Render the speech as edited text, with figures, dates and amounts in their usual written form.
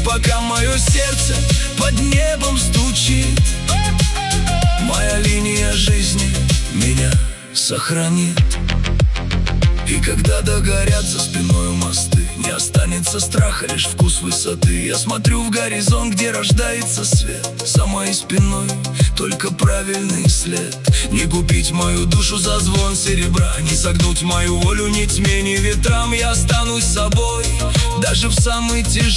пока мое сердце под небом стучит, моя линия жизни меня сохранит. И когда догорят за спиной мосты, не останется страха, лишь вкус высоты. Я смотрю в горизонт, где рождается свет, за моей спиной только правильный след. Не купить мою душу за звон серебра, не согнуть мою волю ни тьме, ни ветрам. Я останусь собой, даже в самый тяжелый